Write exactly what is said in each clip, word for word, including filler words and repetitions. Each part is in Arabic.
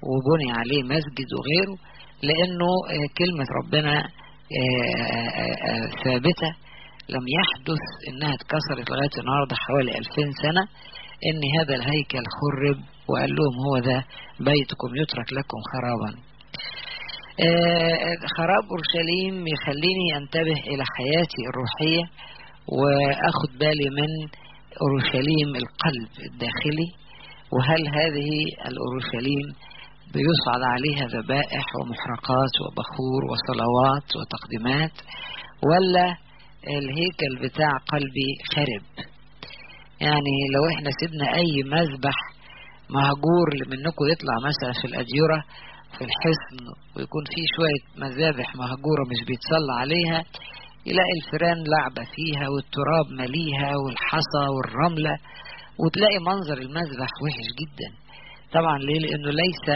وبني عليه مسجد وغيره، لأنه كلمة ربنا ثابتة، لم يحدث إنها اتكسرت لغاية النهاردة حوالي ألفين سنة، إن هذا الهيكل خرب وقال لهم هو ده بيتكم يترك لكم خرابا. خراب أورشليم يخليني أنتبه إلى حياتي الروحية وأخذ بالي من أورشليم القلب الداخلي، وهل هذه الأورشليم بيصعد عليها ذبائح ومحرقات وبخور وصلوات وتقديمات، ولا الهيكل بتاع قلبي خرب؟ يعني لو احنا سيبنا اي مذبح مهجور منكم يطلع مثلا في الأديرة في الحصن ويكون فيه شوية مذابح مهجورة مش بيتصلى عليها، يلاقي الفيران لعبة فيها والتراب مليها والحصى والرملة، وتلاقي منظر المذبح وحش جدا. طبعا ليه؟ لأنه ليس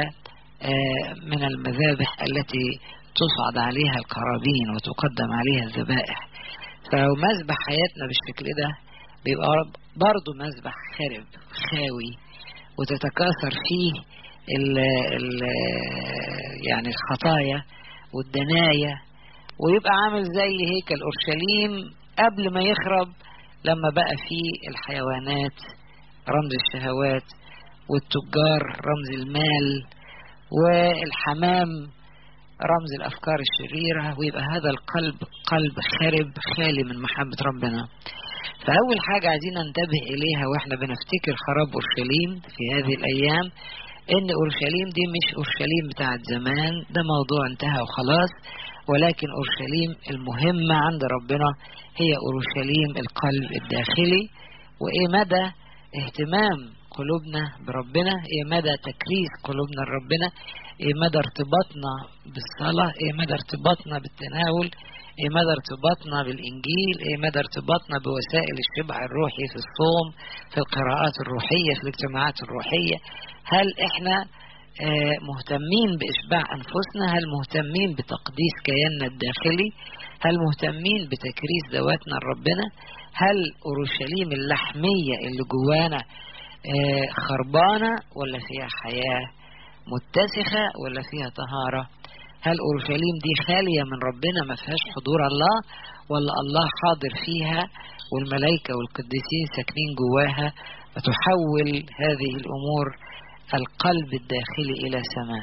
من المذابح التي تصعد عليها القرابين وتقدم عليها الذبائح. فلو مذبح حياتنا بالشكل ده بيبقى برضو مذبح خرب خاوي، وتتكاثر فيه ال ال يعني الخطايا والدنايا، ويبقى عامل زي هيكل أورشليم قبل ما يخرب، لما بقى فيه الحيوانات رمز الشهوات، والتجار رمز المال، والحمام رمز الأفكار الشريرة، ويبقى هذا القلب قلب خرب خالي من محبة ربنا. فأول حاجة عايزين ننتبه إليها وإحنا بنفتكر خراب أورشليم في هذه الأيام، إن أورشليم دي مش أورشليم بتاعت زمان، ده موضوع انتهى وخلاص، ولكن أورشليم المهمة عند ربنا هي أورشليم القلب الداخلي. وإيه مدى اهتمام قلوبنا بربنا، ايه مدى تكريس قلوبنا لربنا، ايه مدى ارتباطنا بالصلاة، ايه مدى ارتباطنا بالتناول، ايه مدى ارتباطنا بالإنجيل، ايه مدى ارتباطنا بوسائل الشبع الروحي في الصوم، في القراءات الروحية، في الاجتماعات الروحية. هل احنا اه مهتمين بإشباع أنفسنا؟ هل مهتمين بتقديس كياننا الداخلي؟ هل مهتمين بتكريس ذواتنا لربنا؟ هل أورشليم اللحمية اللي جوانا خربانة ولا فيها حياة متسخة ولا فيها طهارة؟ هل أورشليم دي خالية من ربنا ما فيهاش حضور الله، ولا الله حاضر فيها والملائكة والقديسين ساكنين جواها، وتحول هذه الأمور القلب الداخلي إلى سماء؟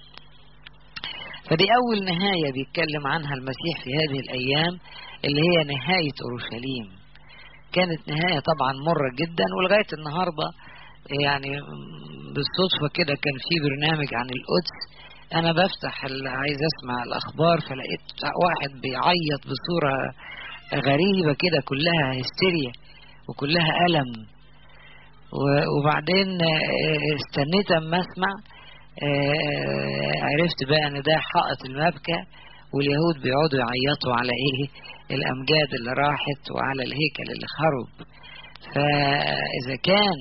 فدي أول نهاية بيتكلم عنها المسيح في هذه الأيام، اللي هي نهاية أورشليم. كانت نهاية طبعا مرة جدا، ولغاية النهاردة يعني بالصدفة كده كان في برنامج عن القدس، أنا بفتح عايز أسمع الأخبار، فلقيت واحد بيعيط بصورة غريبة كده، كلها هستيريا وكلها ألم. وبعدين استنيت أما أسمع، عرفت بقى أن ده حائط المبكى، واليهود بيقعدوا يعيطوا على إيه؟ الأمجاد اللي راحت وعلى الهيكل اللي خرب. فإذا كان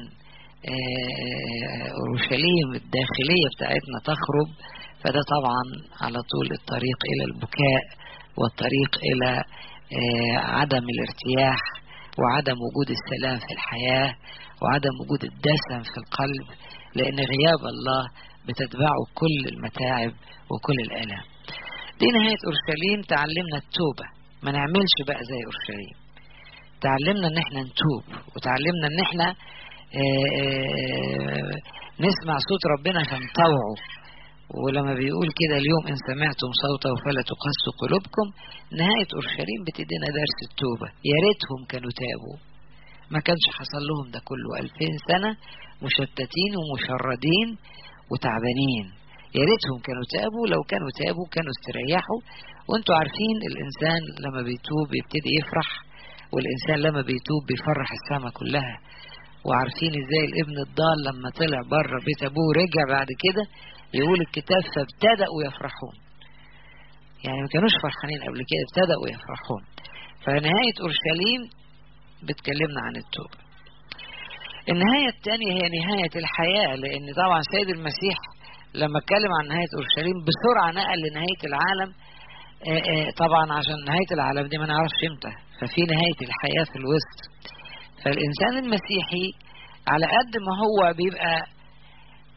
أورشليم الداخلية بتاعتنا تخرب، فده طبعا على طول الطريق إلى البكاء، والطريق إلى عدم الارتياح، وعدم وجود السلام في الحياة، وعدم وجود الدسم في القلب، لأن غياب الله بتتبعه كل المتاعب وكل الآلام. دي نهاية أورشليم. تعلمنا التوبة، ما نعملش بقى زي أورشليم. تعلمنا ان احنا نتوب، وتعلمنا ان احنا آآ آآ نسمع صوت ربنا فنطوعه. ولما بيقول كده اليوم ان سمعتم صوته فلا تقسوا قلوبكم، نهاية أورشليم بتدينا درس التوبة. يا ريتهم كانوا تابوا، ما كانش حصل لهم ده كله ألفين سنة مشتتين ومشردين وتعبانين. يا ريتهم كانوا تابوا، لو كانوا تابوا كانوا استريحوا. وانتوا عارفين الإنسان لما بيتوب يبتدي يفرح، والإنسان لما بيتوب بيفرح السماء كلها. وعارفين ازاي الابن الضال لما طلع بره بيت ابوه رجع بعد كده، يقول الكتاب فابتدأوا يفرحون. يعني ما كانوش فرحانين قبل كده، ابتدأوا يفرحون. فنهاية أورشليم بتكلمنا عن التوبة. النهاية الثانية هي نهاية الحياة، لأن طبعا سيد المسيح لما اتكلم عن نهاية أورشليم بسرعة نقل لنهاية العالم. آآ آآ طبعا عشان نهاية العالم دي ما نعرفش امتى، ففي نهاية الحياة في الوسط. فالإنسان المسيحي على قد ما هو بيبقى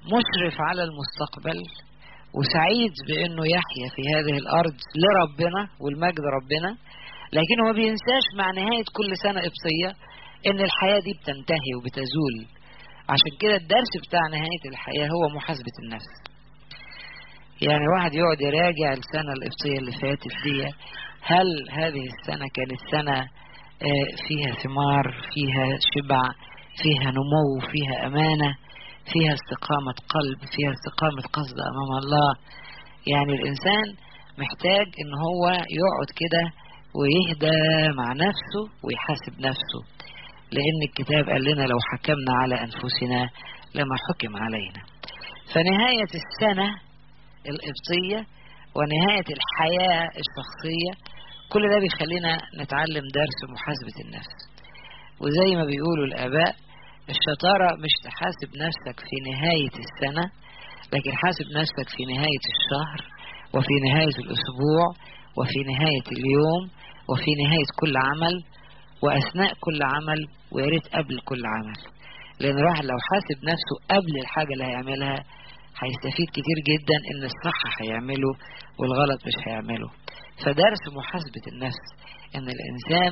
مشرف على المستقبل وسعيد بأنه يحيا في هذه الأرض لربنا والمجد ربنا، لكن هو بينساش مع نهاية كل سنة قبطية إن الحياة دي بتنتهي وبتزول. عشان كده الدرس بتاع نهاية الحياة هو محاسبة النفس. يعني واحد يقعد يراجع السنة القبطية اللي فاتت دي، هل هذه السنة كانت سنة فيها ثمار، فيها شبع، فيها نمو، فيها أمانة، فيها استقامة قلب، فيها استقامة قصد أمام الله. يعني الإنسان محتاج إن هو يقعد كده ويهدى مع نفسه ويحاسب نفسه، لأن الكتاب قال لنا لو حكمنا على أنفسنا لما حكم علينا. فنهاية السنة القبطية ونهاية الحياة الشخصية كل ده بيخلينا نتعلم درس محاسبة النفس. وزي ما بيقولوا الآباء، الشطارة مش تحاسب نفسك في نهاية السنة، لكن حاسب نفسك في نهاية الشهر، وفي نهاية الأسبوع، وفي نهاية اليوم، وفي نهاية كل عمل، وأثناء كل عمل، وياريت قبل كل عمل. لأن الواحد لو حاسب نفسه قبل الحاجة اللي هيعملها هيستفيد كتير جدا، إن الصح هيعمله والغلط مش هيعمله. فدرس محاسبة النفس إن الإنسان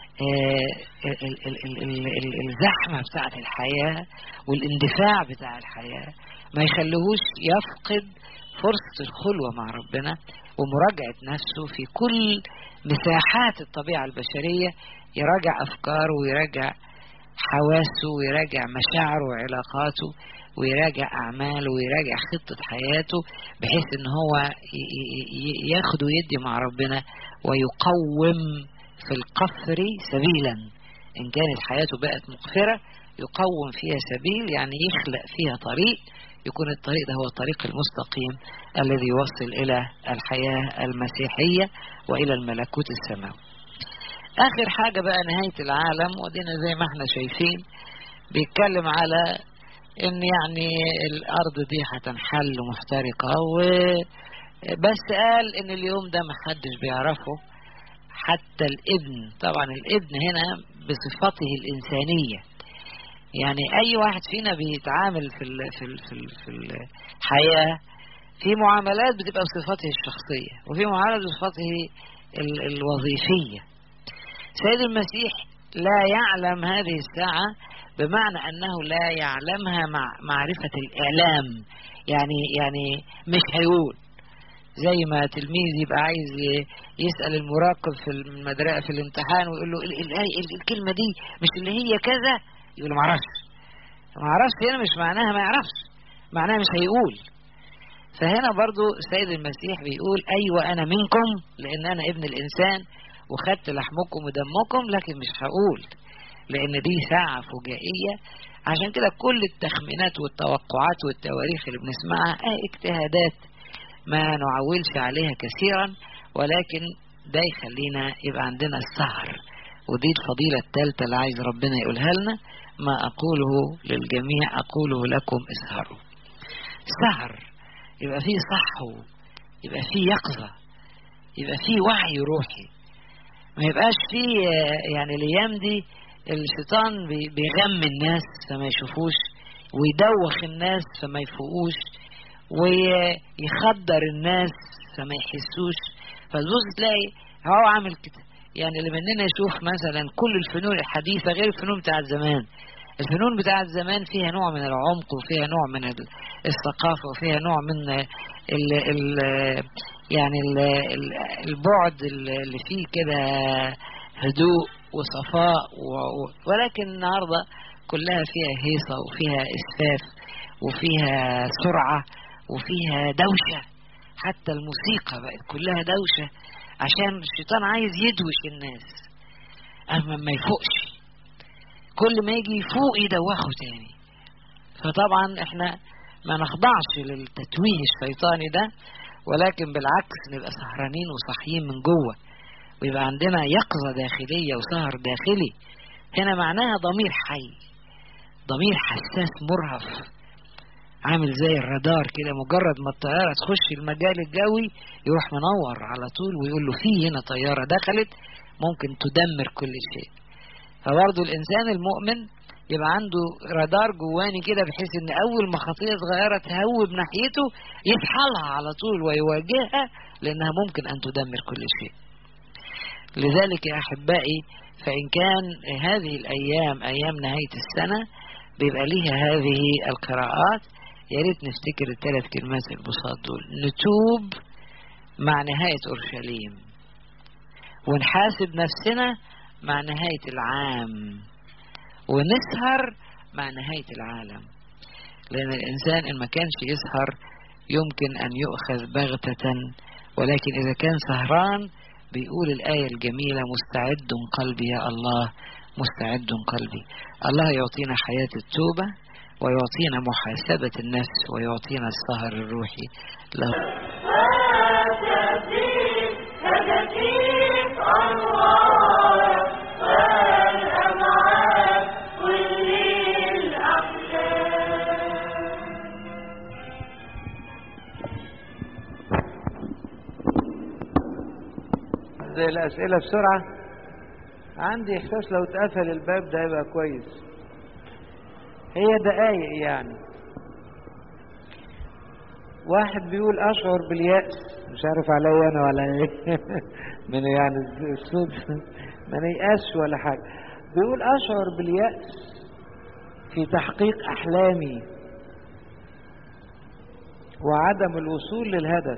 الزحمة بتاعت الحياة والاندفاع بتاع الحياة ما يخليهوش يفقد فرصة الخلوة مع ربنا ومراجعة نفسه في كل مساحات الطبيعة البشرية، يراجع أفكاره ويراجع حواسه ويراجع مشاعره وعلاقاته ويراجع أعماله ويراجع خطة حياته، بحيث إن هو ياخد ويدي مع ربنا ويقوم في القفر سبيلا. إن كانت حياته بقت مقفرة يقوم فيها سبيل، يعني يخلق فيها طريق، يكون الطريق ده هو الطريق المستقيم الذي يوصل إلى الحياة المسيحية وإلى الملكوت السماوي. آخر حاجة بقى نهاية العالم، ودينا زي ما احنا شايفين بيتكلم على إن يعني الأرض دي هتنحل محترقة، وبس قال إن اليوم ده محدش بيعرفه حتى الابن. طبعا الابن هنا بصفته الإنسانية، يعني أي واحد فينا بيتعامل في ال في ال في, ال في الحياة في معاملات بتبقى بصفته الشخصية، وفي معاملات بصفته ال الوظيفية. سيد المسيح لا يعلم هذه الساعة، بمعنى أنه لا يعلمها مع معرفة الإعلام. يعني يعني مش هيقول، زي ما تلميذ يبقى عايز يسأل المراقب في المدرسة في الامتحان ويقول له الكلمة دي مش اللي هي كذا، يقول له معرفش. معرفش هنا مش معناها ما يعرفش، معناها مش هيقول. فهنا برضو السيد المسيح بيقول أيوة أنا منكم لأن أنا ابن الإنسان وخدت لحمكم ودمكم، لكن مش هقول لأن دي ساعة فجائية. عشان كده كل التخمينات والتوقعات والتواريخ اللي بنسمعها اه اجتهادات ما نعولش عليها كثيرا، ولكن ده يخلينا يبقى عندنا السهر. ودي الفضيلة الثالثة اللي عايز ربنا يقولها لنا، ما أقوله للجميع أقوله لكم اسهروا. سهر يبقى فيه صحو، يبقى فيه يقظة، يبقى فيه وعي روحي، ما يبقاش فيه يعني الأيام دي الشيطان بيغم الناس فما يشوفوش، ويدوخ الناس فما يفوقوش، ويخدر الناس فما يحسوش. فتبص تلاقي هو عامل كده. يعني اللي مننا يشوف مثلا كل الفنون الحديثة غير الفنون بتاعت زمان. الفنون بتاعت زمان فيها نوع من العمق وفيها نوع من الثقافة وفيها نوع من ال ال يعني ال البعد اللي فيه كده هدوء وصفاء، ولكن النهاردة كلها فيها هيصة وفيها إسفاف وفيها سرعة وفيها دوشة. حتى الموسيقى بقت كلها دوشة عشان الشيطان عايز يدوش الناس أما ما يفوقش، كل ما يجي يفوق يدوخه تاني. فطبعا احنا ما نخضعش للتتويه الشيطاني ده، ولكن بالعكس نبقى سهرانين وصحيين من جوه، ويبقى عندنا يقظة داخلية وسهر داخلي. هنا معناها ضمير حي، ضمير حساس مرهف، عامل زي الرادار كده. مجرد ما الطيارة تخش المجال الجوي يروح منور على طول ويقول له في هنا طيارة دخلت ممكن تدمر كل شيء. فبرضه الإنسان المؤمن يبقى عنده رادار جواني كده، بحيث ان اول ما خطية صغيرة تهوب ناحيته يصحى على طول ويواجهها، لانها ممكن ان تدمر كل شيء. لذلك يا احبائي، فان كان هذه الايام ايام نهاية السنة بيبقى ليها هذه القراءات، يا ريت نفتكر الثلاث كلمات البساط دول: نتوب مع نهاية اورشليم، ونحاسب نفسنا مع نهاية العام، ونسهر مع نهاية العالم. لأن الإنسان إن ما كانش يسهر يمكن أن يؤخذ بغتة، ولكن إذا كان سهران بيقول الآية الجميلة: مستعد قلبي يا الله، مستعد قلبي. الله يعطينا حياة التوبة، ويعطينا محاسبة النفس، ويعطينا السهر الروحي له. زي الأسئلة بسرعة. عندي إحساس لو اتقفل الباب ده يبقى كويس. هي دقايق يعني. واحد بيقول أشعر باليأس، مش عارف عليا أنا ولا إيه من يعني الصوت ما نيأسش ولا حاجة. بيقول أشعر باليأس في تحقيق أحلامي وعدم الوصول للهدف.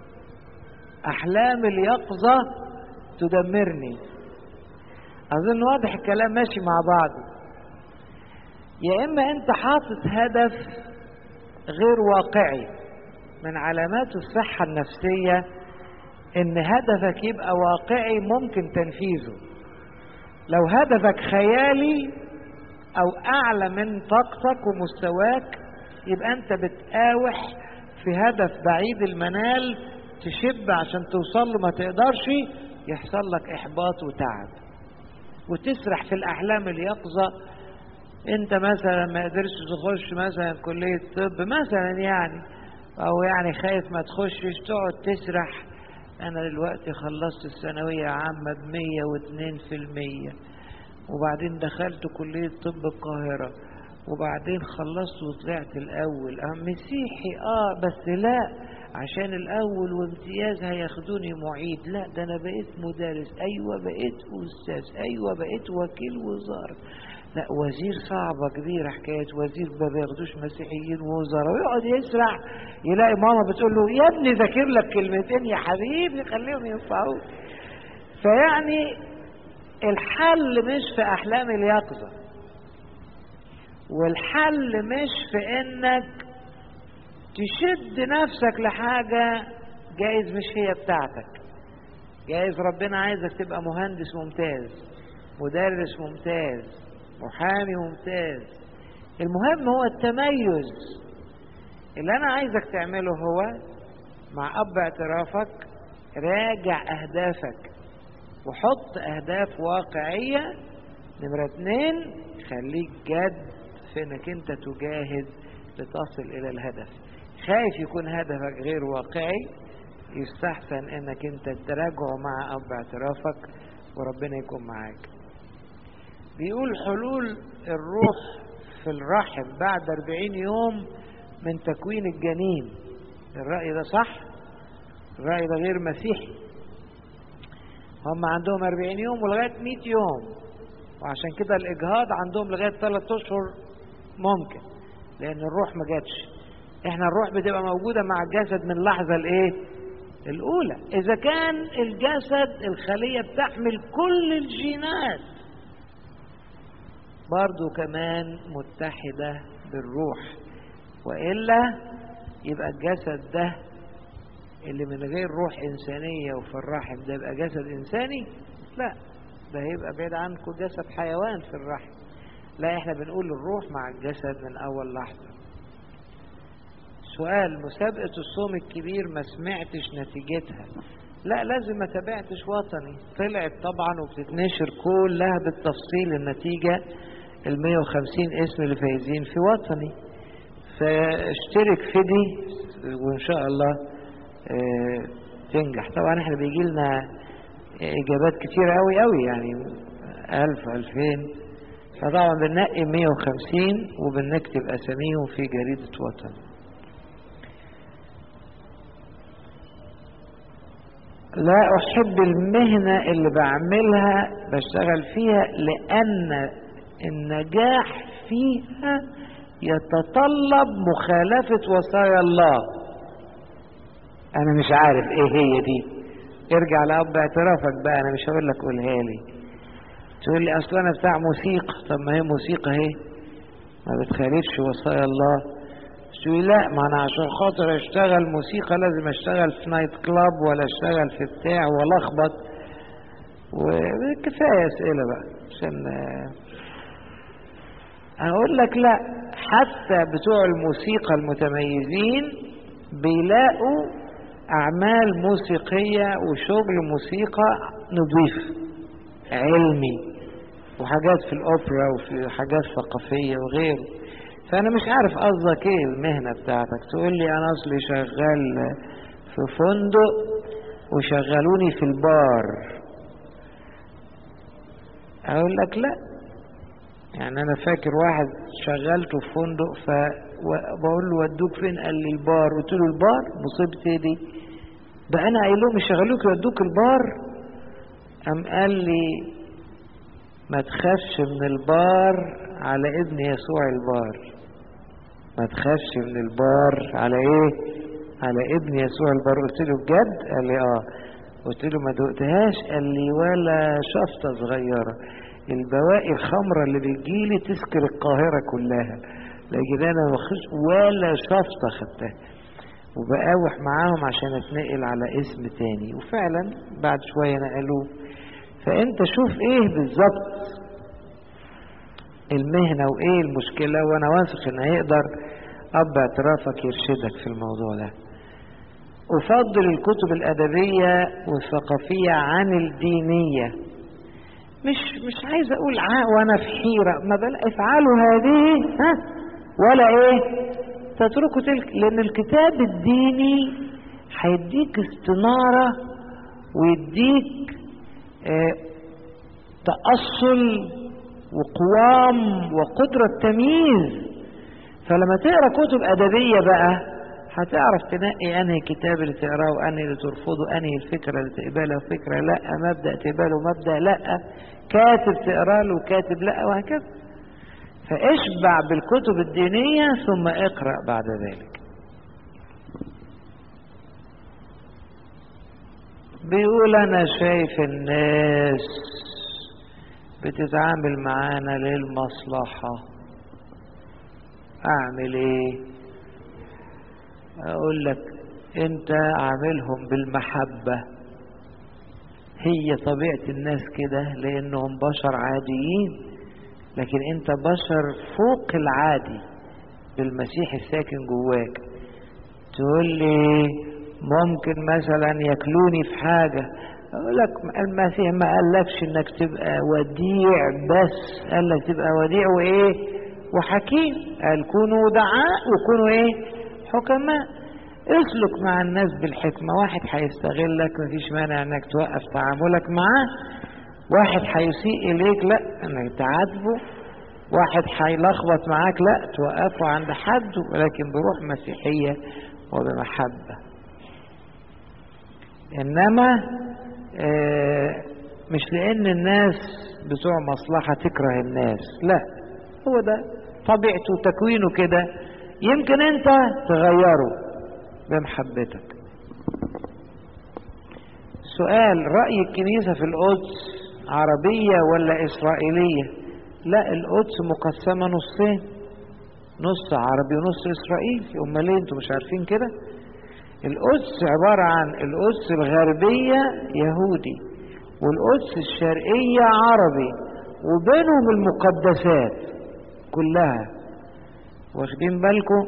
أحلام اليقظة تدمرني. أظن واضح الكلام ماشي مع بعض. يا إما أنت حاطط هدف غير واقعي. من علامات الصحة النفسية إن هدفك يبقى واقعي ممكن تنفيذه. لو هدفك خيالي أو أعلى من طاقتك ومستواك، يبقى أنت بتقاوح في هدف بعيد المنال، تشب عشان توصل له ما تقدرش، يحصل لك إحباط وتعب وتسرح في الأحلام اليقظة. أنت مثلا ما قدرش تخش مثلا كلية طب مثلا يعني، أو يعني خايف ما تخشش، تقعد تسرح: أنا دلوقتي خلصت الثانوية عامة بمية واتنين في المية، وبعدين دخلت كلية طب القاهرة، وبعدين خلصت وطلعت الأول. أه مسيحي اه بس لا، عشان الأول وامتياز هياخدوني معيد، لا ده أنا بقيت مدرس، أيوة بقيت أستاذ، أيوة بقيت وكيل وزارة، لا وزير صعبة كبيرة حكاية وزير ما بياخدوش مسيحيين وزراء. ويقعد يسرع، يلاقي ماما بتقول له: يا ابني ذاكر لك كلمتين يا حبيبي خليهم ينفعوك. فيعني الحل مش في أحلام اليقظة، والحل مش في إنك تشد نفسك لحاجة جايز مش هي بتاعتك. جايز ربنا عايزك تبقى مهندس ممتاز، مدرس ممتاز، محامي ممتاز. المهم هو التميز. اللي أنا عايزك تعمله هو مع أب اعترافك راجع أهدافك وحط أهداف واقعية. نمرة اتنين، خليك جد في إنك أنت تجاهد لتصل إلى الهدف. خايف يكون هدفك غير واقعي، يستحسن إنك أنت تراجعه مع أب اعترافك وربنا يكون معاك. بيقول حلول الروح في الرحم بعد أربعين يوم من تكوين الجنين. الرأي ده صح؟ الرأي ده غير مسيحي. هم عندهم أربعين يوم ولغاية مئة يوم، وعشان كده الإجهاض عندهم لغاية ثلاثة أشهر ممكن، لأن الروح ما جاتش. احنا الروح بتبقى موجودة مع الجسد من اللحظة الايه؟ الأولى. إذا كان الجسد الخلية بتحمل كل الجينات، برضو كمان متحدة بالروح، وإلا يبقى الجسد ده اللي من غير روح إنسانية وفي الرحم ده يبقى جسد إنساني؟ لا، ده هيبقى بعيد عنكم جسد حيوان في الرحم. لا، احنا بنقول الروح مع الجسد من أول لحظة. سؤال: مسابقة الصوم الكبير ما سمعتش نتيجتها. لا، لازم ما تابعتش وطني. طلعت طبعا وبتتنشر كلها بالتفصيل النتيجة، ال مية وخمسين اسم اللي فايزين في وطني. فاشترك في دي وان شاء الله اه تنجح. طبعا احنا بيجي لنا اجابات كتير قوي قوي، يعني الف الفين فطبعا بننقي مية وخمسين وبنكتب اساميهم في جريدة وطن. لا احب المهنة اللي بعملها بشتغل فيها لان النجاح فيها يتطلب مخالفة وصايا الله. انا مش عارف ايه هي دي، ارجع لأب اعترافك بقى، انا مش هقول لك قولها لي. تقول لي اصلا انا بتاع موسيقى، طب ما هي موسيقى اهي ما بتخالفش وصايا الله. تقول لي لا، ما انا عشان خاطر اشتغل موسيقى لازم اشتغل في نايت كلاب ولا اشتغل في بتاع ولا اخبط. وكفايه اسئله بقى عشان اقول لك لا، حتى بتوع الموسيقى المتميزين بيلاقوا اعمال موسيقيه وشغل موسيقى نظيف علمي وحاجات في الاوبرا وفي حاجات ثقافيه وغيره. فانا مش عارف قصدك ايه المهنه بتاعتك. تقول لي انا اصلي شغال في فندق وشغلوني في البار، اقول لك لا. يعني انا فاكر واحد شغلته في فندق فبقول له ودوك فين؟ قال لي البار. قلت له البار؟ مصيبتي دي بقى انا قايل لهم يشغلوك يودوك البار؟ قام قال لي ما تخافش من البار على ابن يسوع البار. ما تخافش من البار على ايه؟ على ابن يسوع البار. قلت له بجد؟ قال لي اه. قلت له ما دقتهاش؟ قال لي ولا شفطه صغيره، البواقي الخمره اللي بتجيلي تسكر القاهره كلها، لكن انا ما باخدش ولا شفطه خدتها. وبقاوح معاهم عشان اتنقل على اسم تاني، وفعلا بعد شويه نقلوه. فانت شوف ايه بالظبط المهنة وايه المشكلة، وانا واثق ان هيقدر اب اعترافك يرشدك في الموضوع ده. افضل الكتب الادبية والثقافية عن الدينية. مش مش عايز اقول ع... وانا في حيرة، ما بل افعلوا هذه ها ولا ايه تتركوا تلك، لان الكتاب الديني هيديك استنارة ويديك اه تأصل وقوام وقدرة تمييز. فلما تقرأ كتب أدبية بقى هتعرف تنقي أنهي كتاب اللي تقرأه وأنهي اللي ترفضه، أنهي الفكرة اللي تقبلها وفكرة لأ، مبدأ تقبله ومبدأ لأ، كاتب تقرأ له وكاتب لأ، وهكذا. فاشبع بالكتب الدينية ثم اقرأ بعد ذلك. بيقول أنا شايف الناس بتتعامل معانا للمصلحة، اعمل ايه؟ اقول لك انت عاملهم بالمحبة. هي طبيعة الناس كده لانهم بشر عاديين، لكن انت بشر فوق العادي بالمسيح الساكن جواك. تقول لي ممكن مثلا ياكلوني في حاجة، اقول لك المسيح ما قالكش انك تبقى وديع بس، قال لك تبقى وديع وايه وحكيم. قال كونوا دعاء وكونوا ايه حكماء. اسلك مع الناس بالحكمة. واحد هيستغلك مفيش مانع انك توقف تعاملك معاه. واحد هيسيء اليك لا انك تعاتبه. واحد هيلخبط معاك لا توقفه عند حده، ولكن بروح مسيحية وبمحبة. انما آه مش لان الناس بتوع مصلحة تكره الناس، لا، هو ده طبيعته وتكوينه كده، يمكن انت تغيره بمحبتك. سؤال: رأي الكنيسة في القدس عربية ولا إسرائيلية؟ لا، القدس مقسمة نصين، نص عربي ونص إسرائيلي. امال ليه انتوا مش عارفين كده؟ القدس عبارة عن القدس الغربية يهودي والقدس الشرقية عربي، وبينهم المقدسات كلها. واخدين بالكم؟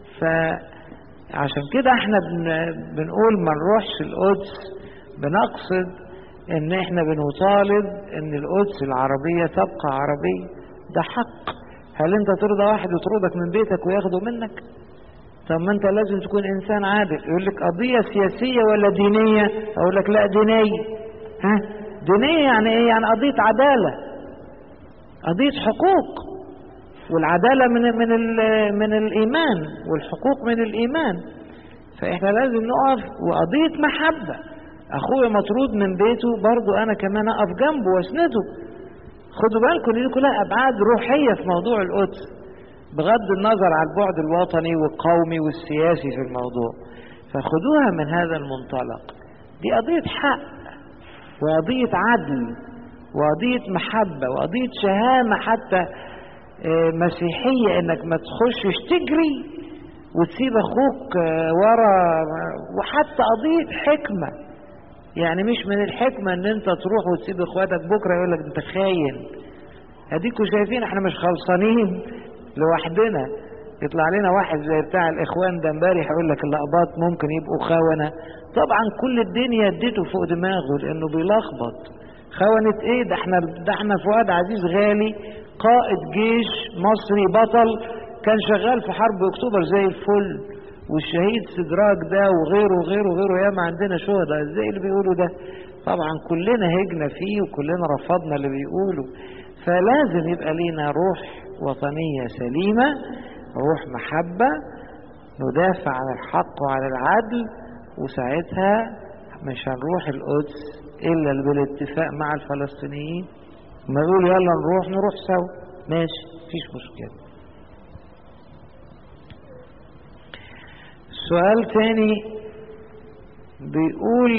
فعشان كده احنا بنقول ما نروحش القدس، بنقصد ان احنا بنطالب ان القدس العربية تبقى عربية. ده حق. هل انت ترضى واحد يطردك من بيتك وياخده منك؟ طب ما انت لازم تكون انسان عادل. يقول لك قضية سياسية ولا دينية؟ اقول لك لا، دينية. ها، دينية يعني ايه؟ يعني قضية عدالة. قضية حقوق، والعدالة من من من الإيمان، والحقوق من الإيمان. فإحنا لازم نقف. وقضية محبة، أخويا مطرود من بيته برضو أنا كمان أقف جنبه وأسنده. خدوا بالكم دي كلها أبعاد روحية في موضوع القدس، بغض النظر عن البعد الوطني والقومي والسياسي في الموضوع. فخدوها من هذا المنطلق. دي قضية حق، وقضية عدل، وقضية محبة، وقضية شهامة حتى مسيحية، انك ما تخشش تجري وتسيب اخوك ورا. وحتى قضية حكمة، يعني مش من الحكمة ان انت تروح وتسيب اخواتك بكرة يقول لك انت خاين. اديكوا شايفين احنا مش خلصانين لوحدنا. يطلع لنا واحد زي بتاع الاخوان ده امبارح يقول لك الاقباط ممكن يبقوا خونة. طبعا كل الدنيا اديته فوق دماغه لانه بيلخبط. خونة ايه؟ ده احنا ده احنا فؤاد عزيز غالي قائد جيش مصري بطل، كان شغال في حرب اكتوبر زي الفل، والشهيد سدراك ده وغيره وغيره وغيره. ياما عندنا شهداء. ازاي اللي بيقولوا ده؟ طبعا كلنا هجنا فيه وكلنا رفضنا اللي بيقولوا. فلازم يبقى لينا روح وطنية سليمة، روح محبة، ندافع عن الحق وعن العدل. وساعتها مش هنروح القدس إلا بالاتفاق مع الفلسطينيين. ما يقول يلا نروح نروح سوا، ماشي، مفيش مشكلة. سؤال تاني بيقول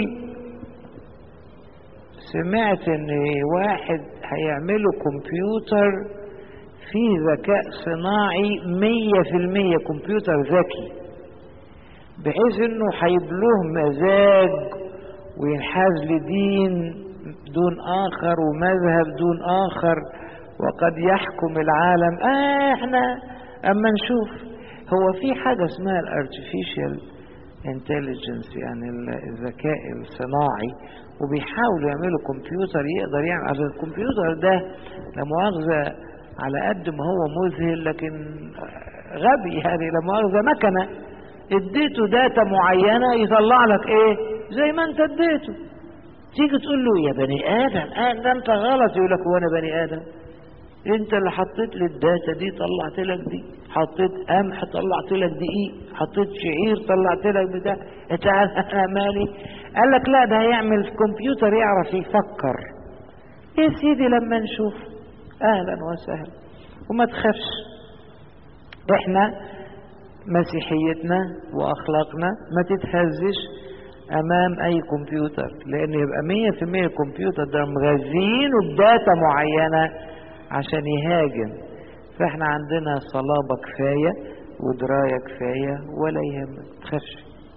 سمعت ان واحد هيعملوا كمبيوتر فيه ذكاء صناعي مية في المية، كمبيوتر ذكي، بحيث انه هيبلوه مزاج وينحاز لدين دون آخر ومذهب دون آخر، وقد يحكم العالم. آه احنا اما نشوف. هو في حاجة اسمها الارتفيشال انتليجنس، يعني الذكاء الصناعي، وبيحاولوا يعملوا كمبيوتر يقدر يعمل. عشان الكمبيوتر ده لا مؤاخذة على قد ما هو مذهل لكن غبي، يعني لا مؤاخذة مكنة اديته داتا معينة يطلع لك ايه زي ما انت اديته. تيجي تقول له يا بني ادم اه ده انت غلط، يقول لك هو انا بني ادم؟ انت اللي حطيت لي الداتا دي طلعت لك دي، حطيت قمح طلعت لك دقيق، حطيت شعير طلعت لك بتاع، انت انا مالي؟ قال لك لا ده هيعمل كمبيوتر يعرف يفكر. يا سيدي لما نشوف. اهلا وسهلا. وما تخافش، احنا مسيحيتنا واخلاقنا ما تتهزش امام اي كمبيوتر، لان يبقى مية في المية الكمبيوتر ده مغذينه بداتا معينة عشان يهاجم. فاحنا عندنا صلابة كفاية ودراية كفاية ولا يهمك، تخافش.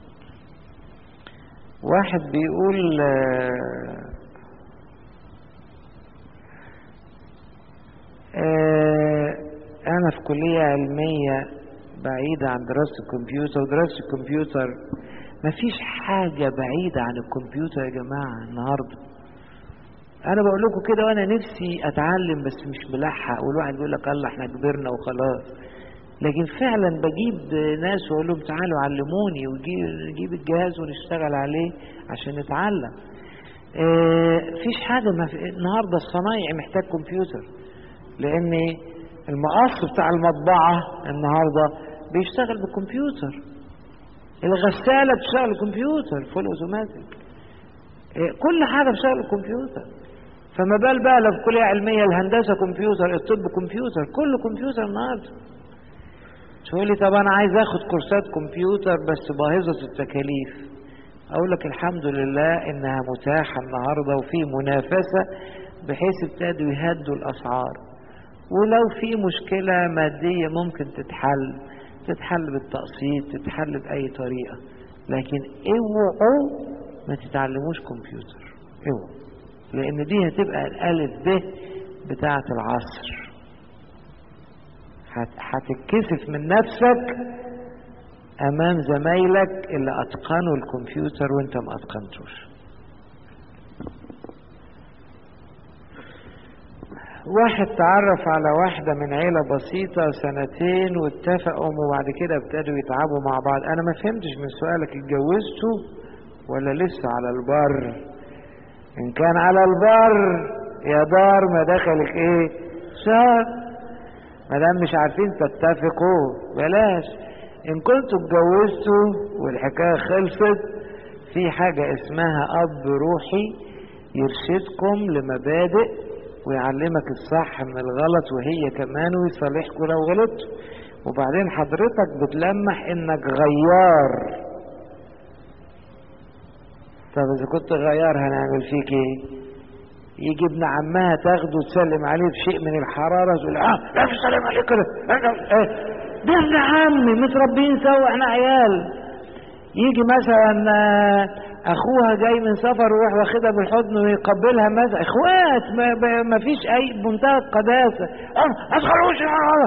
واحد بيقول آه آه انا في كلية علمية بعيدة عن دراسة الكمبيوتر، ودراسة الكمبيوتر مفيش حاجة بعيدة عن الكمبيوتر يا جماعة النهاردة. انا بقول لكم كده وانا نفسي اتعلم بس مش ملحق، والواحد بيقول لك الله احنا كبرنا وخلاص. لكن فعلا بجيب ناس واقول لهم تعالوا علموني، ونجيب الجهاز ونشتغل عليه عشان نتعلم. اه فيش حاجة ما في النهاردة. الصنايعي محتاج كمبيوتر، لان المقص بتاع المطبعة النهاردة بيشتغل بالكمبيوتر، الغسالة بتشتغل بالكمبيوتر فول اوتوماتيك، اه كل حاجة بتشتغل بالكمبيوتر. فما بال بقى لو في كلية علمية الهندسة كمبيوتر، الطب كمبيوتر، كله كمبيوتر النهارده. تقول لي طب انا عايز اخد كورسات كمبيوتر بس باهظة التكاليف. اقول لك الحمد لله انها متاحة النهارده وفي منافسة بحيث ابتدوا يهدوا الاسعار. ولو في مشكلة مادية ممكن تتحل، تتحل بالتقسيط، تتحل بأي طريقة. لكن اوعوا ما تتعلموش كمبيوتر، اوعوا، لأن دي هتبقى الألف ب بتاعة العصر. هتتكسف من نفسك أمام زمايلك اللي أتقنوا الكمبيوتر وأنت ما أتقنتوش. واحد تعرف على واحدة من عيلة بسيطة سنتين واتفقوا وبعد كده ابتدوا يتعبوا مع بعض. أنا ما فهمتش من سؤالك، اتجوزتوا ولا لسه على البر؟ إن كان على البر يا دار ما دخلك إيه شهر. ما دام مش عارفين تتفقوا بلاش. ان كنتوا اتجوزتوا والحكايه خلصت، في حاجه اسمها اب روحي يرشدكم لمبادئ ويعلمك الصح من الغلط، وهي كمان ويصالحكم لو غلطتوا. وبعدين حضرتك بتلمح انك غيار. طب اذا كنت غيار هنعمل فيك ايه؟ يجي ابن عمها تاخده وتسلم عليه بشيء من الحراره تقول اه لا تسلم عليه كده، ده ابن عمي متربيين سوا احنا عيال. يجي مثلا اخوها جاي من سفر ويروح واخدها بالحضن ويقبلها مثلا، اخوات ما, ما فيش اي منتهى القداسه. اه ما تخلوش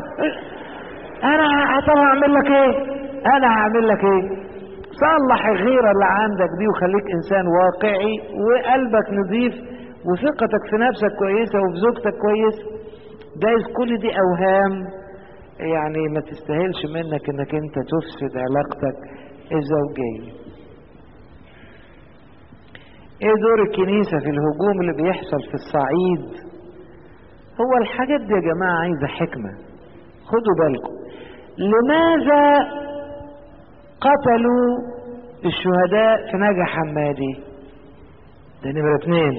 انا طب هعمل لك ايه؟ انا هعمل لك ايه؟ صلح الغيره اللي عندك دي وخليك انسان واقعي وقلبك نظيف وثقتك في نفسك كويسه وفي زوجتك كويسه. جايز كل دي اوهام يعني ما تستاهلش منك انك انت تفسد علاقتك الزوجيه. ايه دور الكنيسه في الهجوم اللي بيحصل في الصعيد؟ هو الحاجات دي يا جماعه عايزه حكمه. خدوا بالكم، لماذا قتلوا الشهداء في نجع حمادي؟ ده نمرة اتنين.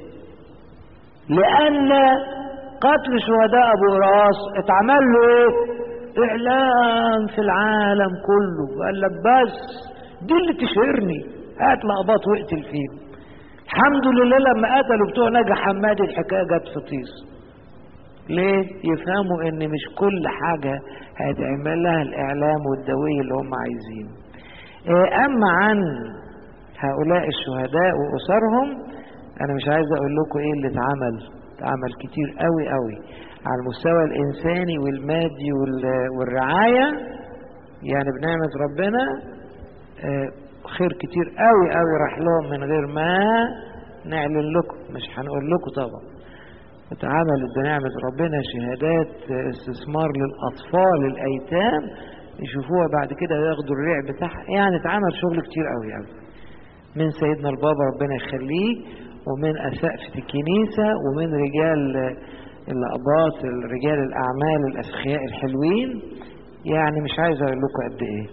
لأن قتل شهداء أبو راس اتعمل له ايه؟ إعلان في العالم كله، قال لك بس دي اللي تشهرني، هات لقباط واقتل فيهم. الحمد لله لما قتلوا بتوع نجع حمادي الحكاية جت في طيس. ليه؟ يفهموا ان مش كل حاجة هيتعمل لها الاعلام والدوية اللي هم عايزينه. اما عن هؤلاء الشهداء واسرهم انا مش عايز اقول لكم ايه اللي اتعمل. اتعمل كتير قوي قوي على المستوى الانساني والمادي والرعاية، يعني بنعمة ربنا خير كتير قوي قوي راح لهم من غير ما نعلن لكم، مش هنقول لكم طبعا. اتعملت بنعمة ربنا شهادات استثمار للأطفال الأيتام يشوفوها بعد كده وياخدوا الريع بتاعها. يعني اتعمل شغل كتير قوي قوي من سيدنا البابا ربنا يخليه، ومن أسقفة الكنيسة، ومن رجال الأقباط رجال الأعمال الأسخياء الحلوين. يعني مش عايز أقول لكم قد إيه.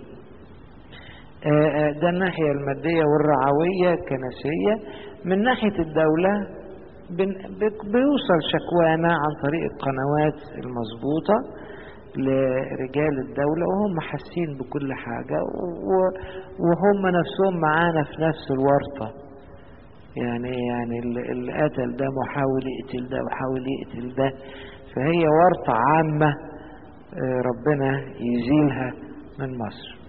ده الناحية المادية والرعوية الكنسية. من ناحية الدولة بيوصل شكوانا عن طريق القنوات المظبوطة لرجال الدولة، وهم حاسين بكل حاجة وهم نفسهم معانا في نفس الورطة. يعني يعني اللي قتل ده محاول يقتل ده وحاول يقتل ده، فهي ورطة عامة ربنا يزيلها من مصر.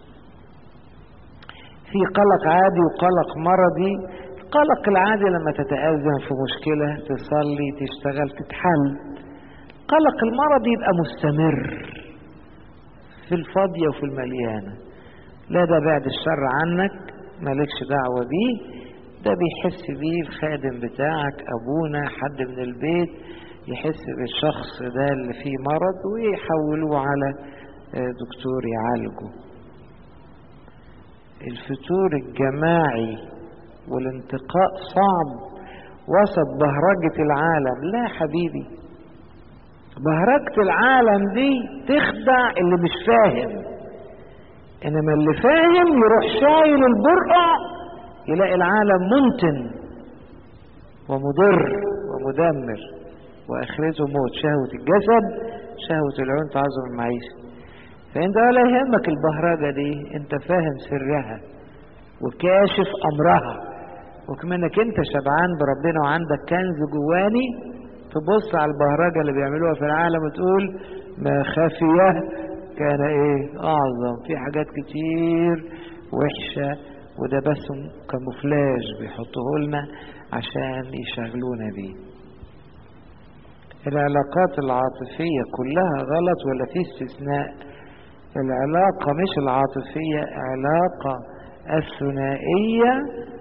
في قلق عادي وقلق مرضي. القلق العادي لما تتأذن في مشكلة تصلي تشتغل تتحل. القلق المرضي يبقى مستمر في الفاضية وفي المليانة. لا ده بعد الشر عنك مالكش دعوة بيه، ده بيحس بيه الخادم بتاعك أبونا حد من البيت، يحس بالشخص ده اللي فيه مرض ويحولوه على دكتور يعالجه. الفتور الجماعي والانتقاء صعب وسط بهرجة العالم. لا حبيبي، بهرجة العالم دي تخدع اللي مش فاهم، انما اللي فاهم يروح شايل البرقع يلاقي العالم منتن ومضر ومدمر واخرته موت. شهوة الجسد شهوة العيون تعظم المعيشة. فانت ولا يهمك البهرجة دي، انت فاهم سرها وكاشف امرها، وكمانك انت شبعان بربنا وعندك كنز جواني تبص على البهرجة اللي بيعملوها في العالم وتقول ما خفيه كان ايه اعظم. في حاجات كتير وحشة وده بس كاموفلاج بيحطوه لنا عشان يشغلونا بيه. العلاقات العاطفية كلها غلط ولا في استثناء؟ العلاقة مش العاطفية، علاقة الثنائية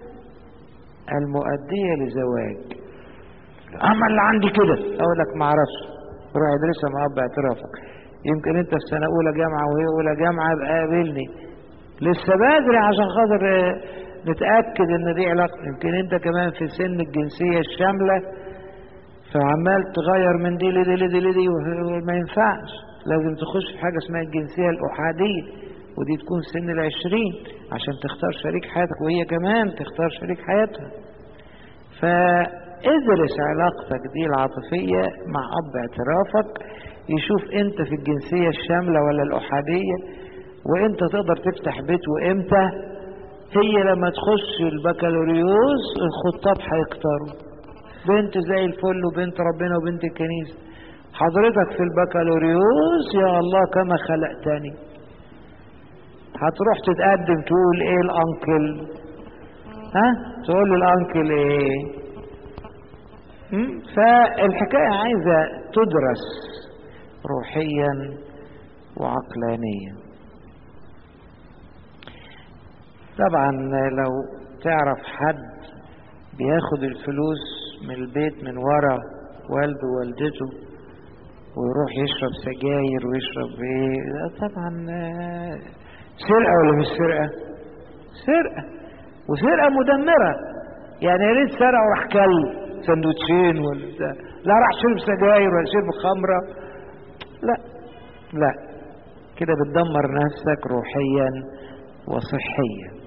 المؤدية لزواج. اما اللي عندي كده اقول لك ما اعرفش، روح ادرسها مع اب اعترافك. يمكن انت في سنه اولى جامعه وهي اولى جامعه يبقى قابلني لسه بدري عشان خاطر نتاكد ان دي علاقه. يمكن انت كمان في سن الجنسيه الشامله فعمال تغير من دي لدي لدي لدي وما ينفعش. لازم تخش في حاجة اسمها الجنسية الأحادية، ودي تكون سن العشرين عشان تختار شريك حياتك وهي كمان تختار شريك حياتها. فادرس علاقتك دي العاطفية مع أب اعترافك، يشوف انت في الجنسية الشاملة ولا الأحادية، وانت تقدر تفتح بيت وامتى. هي لما تخش البكالوريوس الخطاب هيختاروا بنت زي الفل وبنت ربنا وبنت الكنيسة. حضرتك في البكالوريوس يا الله كما خلقتني، هتروح تتقدم تقول ايه الانكل؟ ها تقول الانكل ايه؟ فالحكاية عايزة تدرس روحيا وعقلانيا. طبعا لو تعرف حد بياخد الفلوس من البيت من ورا والده ووالدته ويروح يشرب سجاير ويشرب ايه، طبعا سرقة ولا مش سرقة؟ سرقة، وسرقة مدمرة. يعني يا ريت سرق وراح كل سندوتشين ولا لا راح شرب سجاير ولا شرب خمرة، لا لا، كده بتدمر نفسك روحيا وصحيا.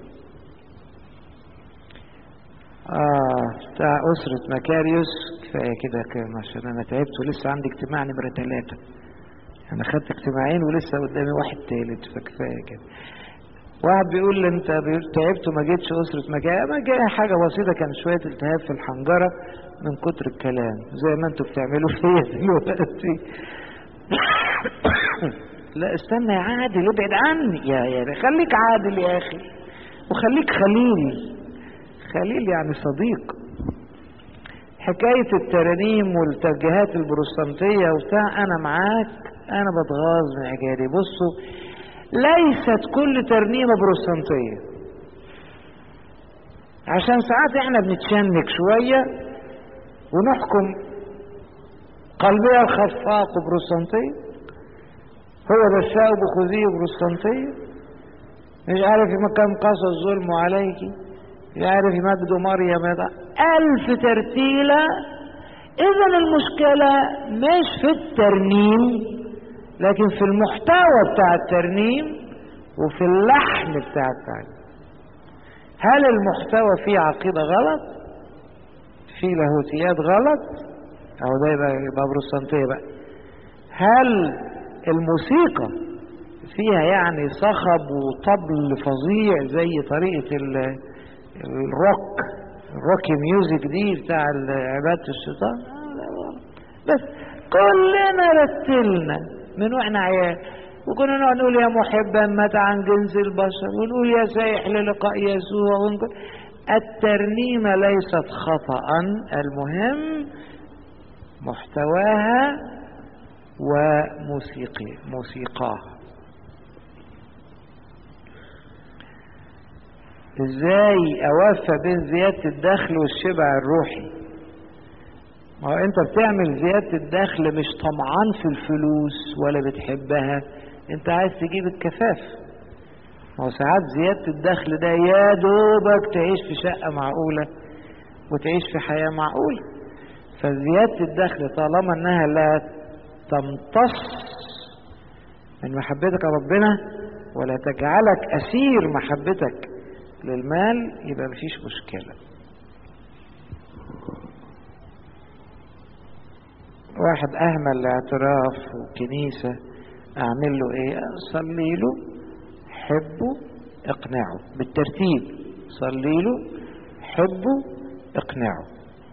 اه بتاع أسرة مكاريوس كفاية كده كده عشان أنا تعبت ولسه عندي اجتماع نمرة ثلاثة. أنا خدت اجتماعين ولسه قدامي واحد تالت، فكفاية كده. واحد بيقول لي أنت تعبت وما جيتش أسرة مكاريوس. ما جاي حاجة بسيطة، كان شوية التهاب في الحنجرة من كتر الكلام زي ما أنتوا بتعملوا فيا دلوقتي. لا استنى يا عادل، ابعد عني يا يا خليك عادل يا أخي، وخليك خليل. خليل يعني صديق. حكاية الترانيم والتوجيهات البروتستانتية وبتاع أنا معاك، أنا بتغاظ من الحكاية دي. بصوا، ليست كل ترنيمة بروتستانتية، عشان ساعات احنا بنتشنك شوية ونحكم قلبية الخفاق بروتستانتية، هو ده الشاوب خذيه بروتستانتية، مش عارف في مكان قصى الظلم عليكي، مش عارف مجد مريم يضع ألف ترتيلة. إذا المشكلة مش في الترنيم لكن في المحتوى بتاع الترنيم وفي اللحن بتاع الترنيم. هل المحتوى فيه عقيدة غلط؟ فيه لاهوتيات غلط؟ أو ده يبقى بروتستانتية بقى. هل الموسيقى فيها يعني صخب وطبل فظيع زي طريقة الروك الروكي ميوزك دي بتاع عبادة الشيطان؟ بس كلنا رتلنا من واحنا عيال، وكنا نقعد نقول يا محبا مات عن جنس البشر، ونقول يا سايح للقاء يسوع، ونقول الترنيمة ليست خطأ، المهم محتواها وموسيقى موسيقاها. ازاي اوفى بين زيادة الدخل والشبع الروحي؟ ما هو انت بتعمل زيادة الدخل مش طمعان في الفلوس ولا بتحبها، انت عايز تجيب الكفاف. ما هو ساعات زيادة الدخل ده يا دوبك تعيش في شقة معقولة وتعيش في حياة معقولة. فزيادة الدخل طالما انها لا تمتص من محبتك ربنا ولا تجعلك اسير محبتك للمال يبقى مفيش مشكلة. واحد اهمل الاعتراف وكنيسة، اعمل له ايه؟ صلي له، حبه، اقنعه بالترتيب. صلي له، حبه، اقنعه.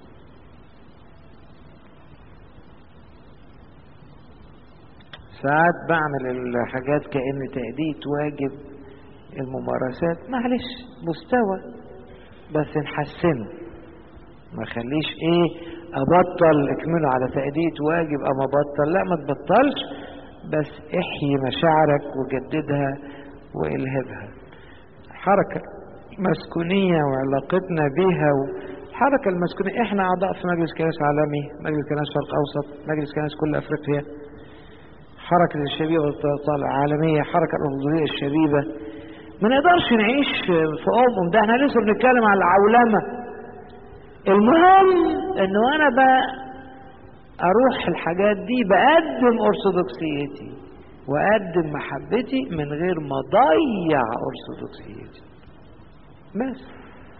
ساعات بعمل الحاجات كأن تأدية واجب، الممارسات معلش مستوى بس نحسنه، ما خليش ايه ابطل اكمله على تأدية واجب اما ابطل، لا ما تبطلش، بس احيي مشاعرك وجددها والهبها. حركة مسكونية وعلاقتنا بيها، والحركة المسكونية احنا اعضاء في مجلس كنائس عالمي، مجلس كنائس شرق اوسط، مجلس كنائس كل افريقيا، حركة الشبيبة العالمية، حركة الأفضلية الشبيبة. ما نقدرش نعيش في أمم، ده احنا لسه بنتكلم على العولمة. المهم انه انا بقى اروح الحاجات دي بقدم ارثوذكسيتي واقدم محبتي من غير ما اضيع ارثوذكسيتي. بس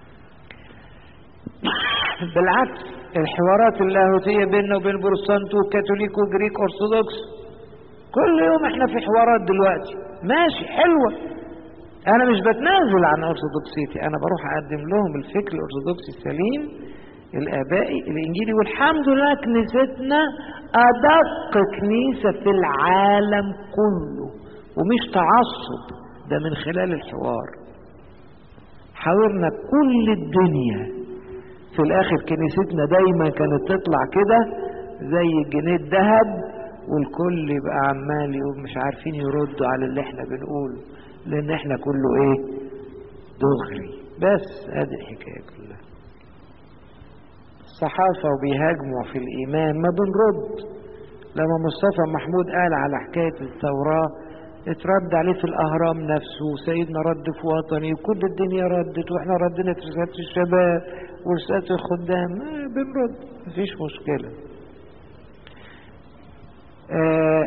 بالعكس الحوارات اللاهوتيه بيننا وبين بروتستانت وكاثوليك وجريك ارثوذكس كل يوم احنا في حوارات دلوقتي ماشي حلوه. انا مش بتنازل عن ارثوذكسيتي، انا بروح اقدم لهم الفكر الارثوذكسي السليم الابائي الانجيلي. والحمد لله كنيستنا ادق كنيسه في العالم كله، ومش تعصب، ده من خلال الحوار. حاورنا كل الدنيا، في الاخر كنيستنا دايما كانت تطلع كده زي الجنيه الذهب، والكل يبقى عمال يقول مش عارفين يردوا على اللي احنا بنقوله، لان احنا كله ايه؟ دغري. بس ادي الحكايه كلها. الصحافه وبيهاجموا في الايمان ما بنرد. لما مصطفى محمود قال على حكايه التوراه اترد عليه في الاهرام نفسه، وسيدنا رد في وطني، وكل الدنيا ردت، واحنا ردنا في رساله الشباب ورساله الخدام. ما بنرد، مفيش مشكله. آه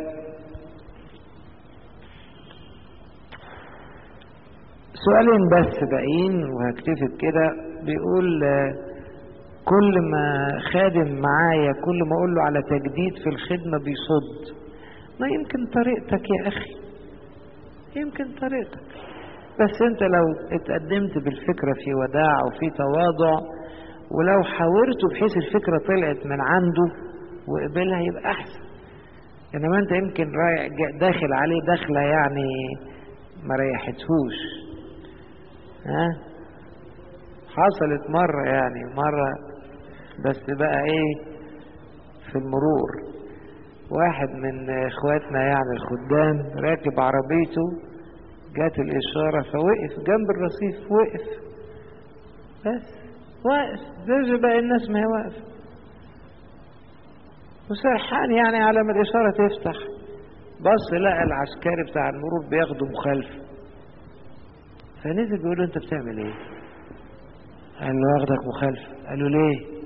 سؤالين بس باقيين وهكتفي بكده. بيقول آه كل ما خادم معايا كل ما اقول له على تجديد في الخدمه بيصد. ما يمكن طريقتك يا اخي، يمكن طريقتك، بس انت لو اتقدمت بالفكره في وداع وفي تواضع، ولو حاورته بحيث الفكره طلعت من عنده وقبلها يبقى احسن. انما انت يمكن رايح داخل عليه داخله يعني ما ريحتهوش. ها حصلت مره يعني مره بس بقى ايه في المرور، واحد من اخواتنا يعني الخدام راكب عربيته، جات الاشاره فوقف جنب الرصيف، وقف بس واقف زي باقي الناس ما هي واقفه، وسرحان يعني على ما الاشاره تفتح. بص لقى العسكري بتاع المرور بياخده مخالفه، فنزل بيقول له انت بتعمل ايه؟ قال له واخدك مخالفه. قال له ليه؟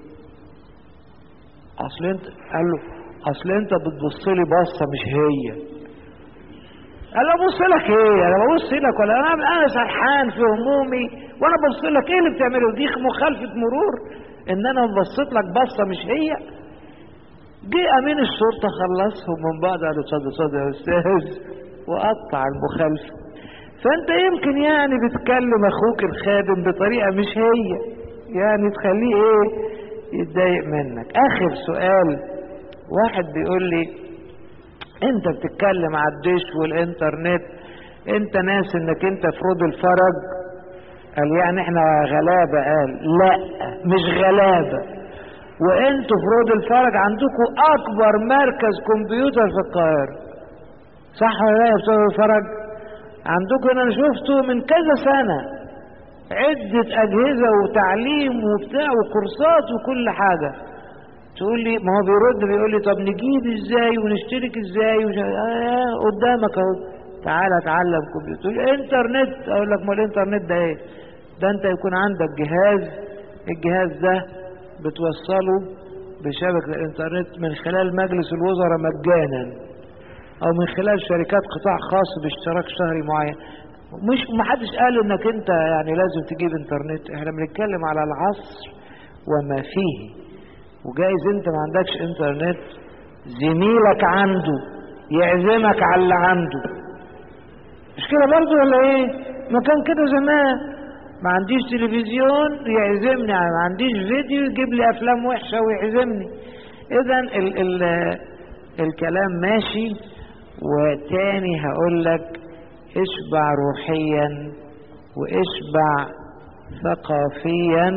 اصل انت قال له اصل انت بتبص لي بصه مش هي. قال له ابص لك ايه؟ انا ببص لك ولا انا انا سرحان في همومي وانا ببص لك؟ ايه اللي بتعمله؟ دي مخالفه مرور ان انا بصيت لك بصه مش هي. جه امين الشرطه خلصهم من بعض، قال له اتفضل اتفضل يا استاذ، وقطع المخالفه. فانت يمكن يعني بتكلم اخوك الخادم بطريقه مش هي، يعني تخليه ايه؟ يتضايق منك. اخر سؤال، واحد بيقول لي انت بتتكلم على الدش والانترنت، انت ناس انك انت في رود الفرج. قال يعني احنا غلابه؟ قال لا مش غلابه، وانتوا في رود الفرج عندكم اكبر مركز كمبيوتر في القاهره، صح ولا لا يا بتوع الفرج؟ عندكم انا شفته من كذا سنه عده اجهزه وتعليم وبتاع وكورسات وكل حاجه. تقول لي ما هو بيرد بيقول لي طب نجيب ازاي ونشترك ازاي وش... آه قدامك اهو، تعالى اتعلم كمبيوتر. تقول انترنت، اقول لك ما الانترنت ده ايه؟ ده انت يكون عندك جهاز، الجهاز ده بتوصله بشبكه الانترنت من خلال مجلس الوزراء مجانا، او من خلال شركات قطاع خاص باشتراك شهري معين. مش محدش قال انك انت يعني لازم تجيب انترنت، احنا بنتكلم على العصر وما فيه. وجايز انت ما عندكش انترنت، زميلك عنده يعزمك على اللي عنده، مش كده برضه ولا ايه؟ ما كان كده زمان، ما عنديش تلفزيون يعزمني، ما عنديش فيديو يجيب لي افلام وحشه ويعزمني. اذا ال ال الكلام ماشي. وتاني هقول لك اشبع روحيا واشبع ثقافيا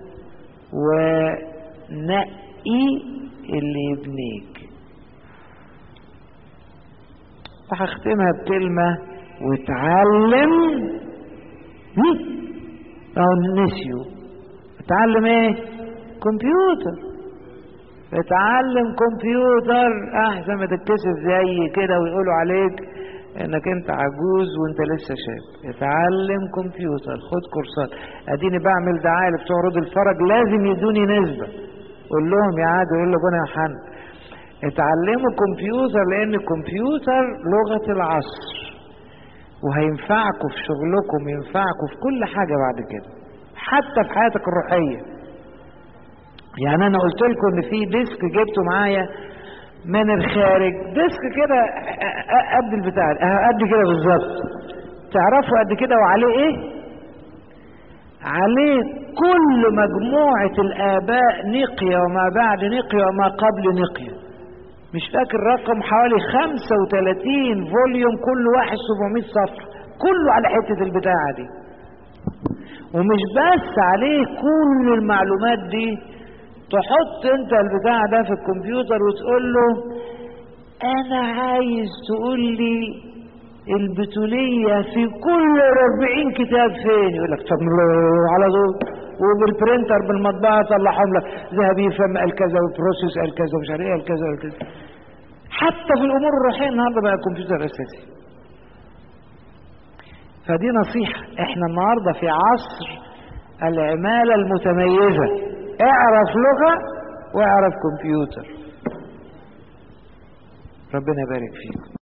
ونقي اللي يبنيك. هختمها بكلمة، وتعلم او نسيو. اتعلم ايه؟ كمبيوتر. اتعلم كمبيوتر احسن ما تتكسف زي كده ويقولوا عليك انك انت عجوز وانت لسه شاب. اتعلم كمبيوتر، خد كورسات. اديني بعمل دعايه لبتوع رود الفرج، لازم يدوني نسبه. قول لهم يا عادل، يقول له ابونا يا حن اتعلموا كمبيوتر، لان الكمبيوتر لغة العصر، وهينفعكم في شغلكم، ينفعكم في كل حاجة بعد كده، حتى في حياتك الروحية. يعني انا قلت لكم ان في ديسك جبته معايا من الخارج، ديسك كده قد البتاع قد كده بالظبط، تعرفوا قد كده وعليه ايه؟ عليه كل مجموعة الآباء نقية وما بعد نقية وما قبل نقية، مش فاكر رقم، حوالي خمسة وثلاثين فوليوم، كل واحد سبعمائة صفحة، كله على حتة البتاعة دي. ومش بس عليه كل المعلومات دي، تحط انت البتاع ده في الكمبيوتر وتقول له انا عايز تقول لي البتولية في كل أربعين كتاب فين، يقول لك طب على طول، وبالبرينتر بالمطبعة طلعهم لك ذهبي فم قال كذا وبروسيس قال كذا ومش عارف ايه قال كذا قال كذا. حتى في الامور الروحية النهارده بقى الكمبيوتر اساسي. فدي نصيحة، احنا النهارده في عصر العمالة المتميزة، اعرف لغة واعرف كمبيوتر. ربنا يبارك فيكم.